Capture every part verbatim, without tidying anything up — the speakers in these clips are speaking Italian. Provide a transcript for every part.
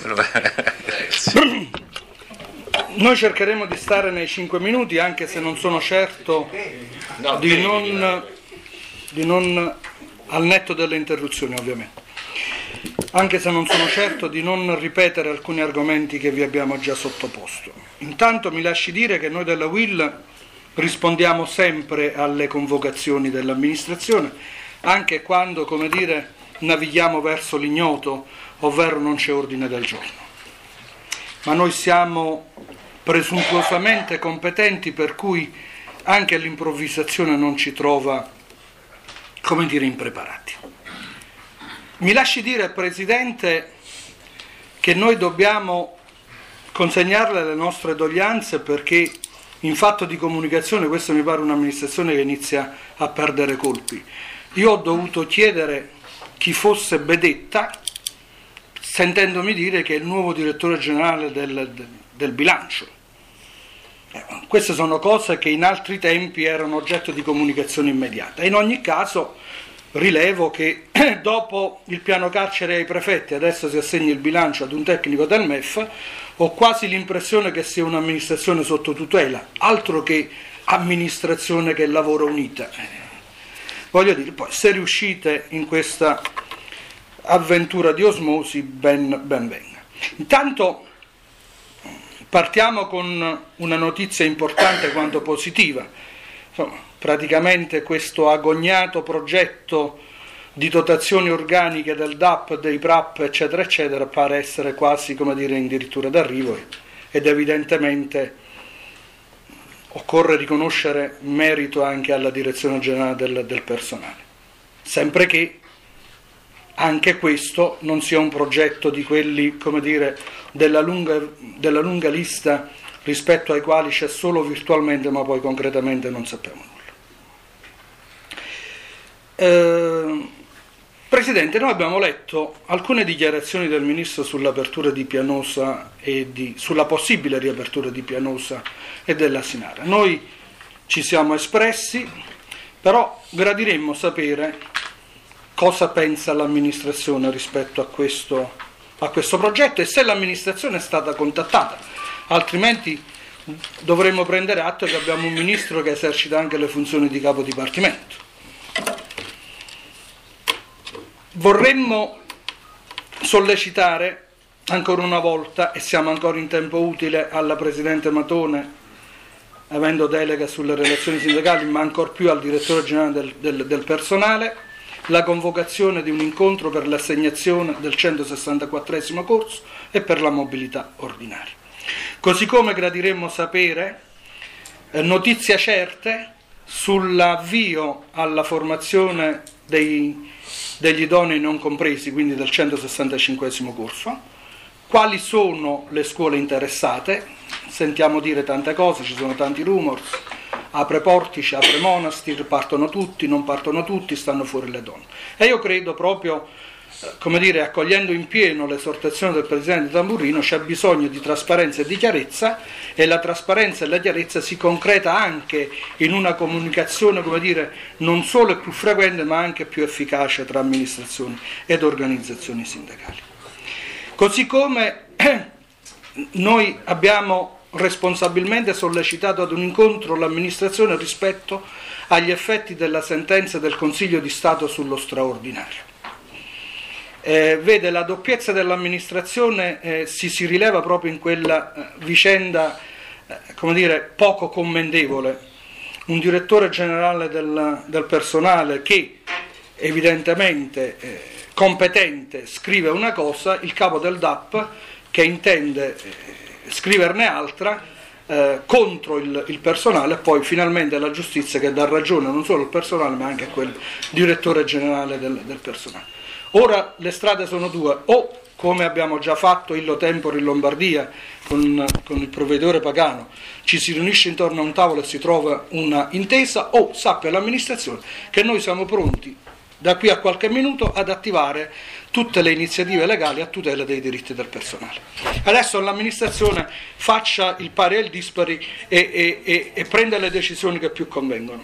Noi cercheremo di stare nei cinque minuti, anche se non sono certo di non, di non al netto delle interruzioni ovviamente, anche se non sono certo di non ripetere alcuni argomenti che vi abbiamo già sottoposto. Intanto mi lasci dire che noi della U I L rispondiamo sempre alle convocazioni dell'amministrazione, anche quando, come dire, navighiamo verso l'ignoto, ovvero non c'è ordine del giorno. Ma noi siamo presuntuosamente competenti, per cui anche l'improvvisazione non ci trova, come dire, impreparati. Mi lasci dire, Presidente, che noi dobbiamo consegnarle le nostre doglianze, perché in fatto di comunicazione questa mi pare un'amministrazione che inizia a perdere colpi. Io ho dovuto chiedere chi fosse Bedetta, sentendomi dire che è il nuovo direttore generale del, del, del bilancio. Eh, queste sono cose che in altri tempi erano oggetto di comunicazione immediata. In ogni caso rilevo che dopo il piano carcere ai prefetti adesso si assegna il bilancio ad un tecnico del M E F. Ho quasi l'impressione che sia un'amministrazione sotto tutela, altro che amministrazione che lavora unita. Voglio dire, poi se riuscite in questa avventura di osmosi, ben, ben venga. Intanto partiamo con una notizia importante quanto positiva. Insomma, praticamente questo agognato progetto di dotazioni organiche del D A P, dei P R A P, eccetera, eccetera, pare essere quasi, come dire, addirittura d'arrivo, ed evidentemente occorre riconoscere merito anche alla direzione generale del, del personale, sempre che anche questo non sia un progetto di quelli, come dire, della lunga, della lunga lista rispetto ai quali c'è solo virtualmente, ma poi concretamente non sappiamo nulla. Eh, Presidente, noi abbiamo letto alcune dichiarazioni del Ministro sull'apertura di Pianosa e di, sulla possibile riapertura di Pianosa e dell'Asinara. Noi ci siamo espressi, però gradiremmo sapere cosa pensa l'amministrazione rispetto a questo, a questo progetto e se l'amministrazione è stata contattata, altrimenti dovremmo prendere atto che abbiamo un Ministro che esercita anche le funzioni di capo dipartimento. Vorremmo sollecitare ancora una volta, e siamo ancora in tempo utile, alla Presidente Matone, avendo delega sulle relazioni sindacali, ma ancor più al Direttore Generale del, del, del Personale, la convocazione di un incontro per l'assegnazione del centosessantaquattresimo corso e per la mobilità ordinaria. Così come gradiremmo sapere eh, notizie certe sull'avvio alla formazione dei degli idonei non compresi, quindi del centosessantacinquesimo corso, quali sono le scuole interessate, sentiamo dire tante cose, ci sono tanti rumors, apre Portici, apre Monastir, partono tutti, non partono tutti, stanno fuori le donne. E io credo proprio, come dire, accogliendo in pieno l'esortazione del Presidente Tamburrino, c'è bisogno di trasparenza e di chiarezza, e la trasparenza e la chiarezza si concreta anche in una comunicazione, come dire, non solo più frequente ma anche più efficace tra amministrazioni ed organizzazioni sindacali. Così come noi abbiamo responsabilmente sollecitato ad un incontro l'amministrazione rispetto agli effetti della sentenza del Consiglio di Stato sullo straordinario. Eh, vede, la doppiezza dell'amministrazione eh, si, si rileva proprio in quella eh, vicenda, eh, come dire, poco commendevole. Un direttore generale del, del personale che evidentemente eh, competente scrive una cosa, il capo del D A P che intende eh, scriverne altra eh, contro il, il personale, e poi finalmente la giustizia che dà ragione non solo al personale ma anche a quel direttore generale del, del personale. Ora le strade sono due: o, come abbiamo già fatto illo tempore in Lombardia con, con il provveditore Pagano, ci si riunisce intorno a un tavolo e si trova una intesa, o sappia l'amministrazione che noi siamo pronti da qui a qualche minuto ad attivare tutte le iniziative legali a tutela dei diritti del personale. Adesso l'amministrazione faccia il pari e il dispari e, e, e, e prenda le decisioni che più convengono.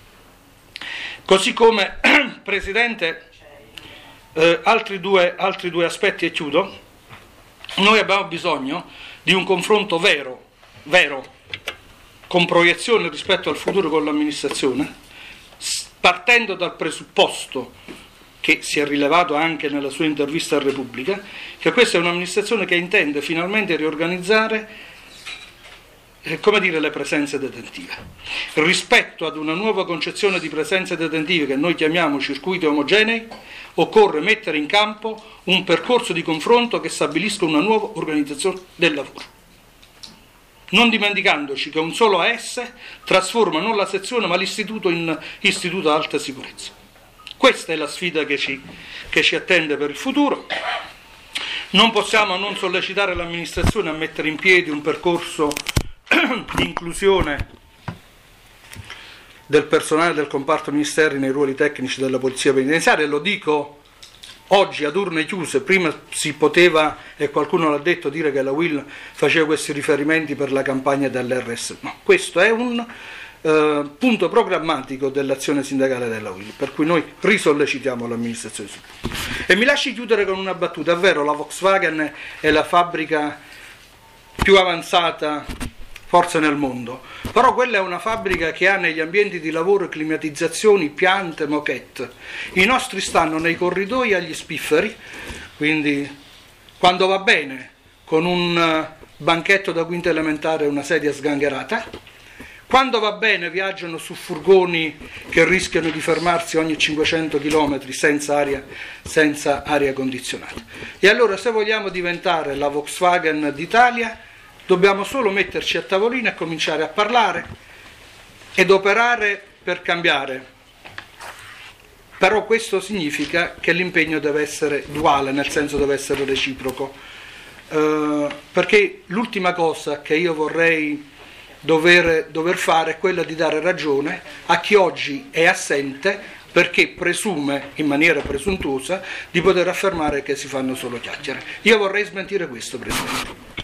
Così come, Presidente, Eh, altri, due, altri due aspetti e chiudo. Noi abbiamo bisogno di un confronto vero, vero, con proiezione rispetto al futuro con l'amministrazione, partendo dal presupposto che si è rilevato anche nella sua intervista a Repubblica, che questa è un'amministrazione che intende finalmente riorganizzare eh, come dire, le presenze detentive. Rispetto ad una nuova concezione di presenze detentive che noi chiamiamo circuiti omogenei, occorre mettere in campo un percorso di confronto che stabilisca una nuova organizzazione del lavoro, non dimenticandoci che un solo A S trasforma non la sezione ma l'istituto in istituto ad alta sicurezza. Questa è la sfida che ci, che ci attende per il futuro. Non possiamo non sollecitare l'amministrazione a mettere in piedi un percorso di inclusione del personale del comparto ministeri nei ruoli tecnici della polizia penitenziaria, e lo dico oggi ad urne chiuse. Prima si poteva, e qualcuno l'ha detto, dire che la U I L faceva questi riferimenti per la campagna dell'R S. No, questo è un eh, punto programmatico dell'azione sindacale della U I L, per cui noi risollecitiamo l'amministrazione. E mi lasci chiudere con una battuta. È vero, la Volkswagen è la fabbrica più avanzata forse nel mondo, però quella è una fabbrica che ha negli ambienti di lavoro climatizzazioni, piante, moquette. I nostri stanno nei corridoi agli spifferi, quindi quando va bene con un banchetto da quinta elementare e una sedia sgangherata, quando va bene viaggiano su furgoni che rischiano di fermarsi ogni cinquecento chilometri senza aria, senza aria condizionata. E allora, se vogliamo diventare la Volkswagen d'Italia, dobbiamo solo metterci a tavolino e cominciare a parlare ed operare per cambiare. Però questo significa che l'impegno deve essere duale, nel senso deve essere reciproco. Eh, perché l'ultima cosa che io vorrei dover, dover fare è quella di dare ragione a chi oggi è assente perché presume, in maniera presuntuosa, di poter affermare che si fanno solo chiacchiere. Io vorrei smentire questo, Presidente.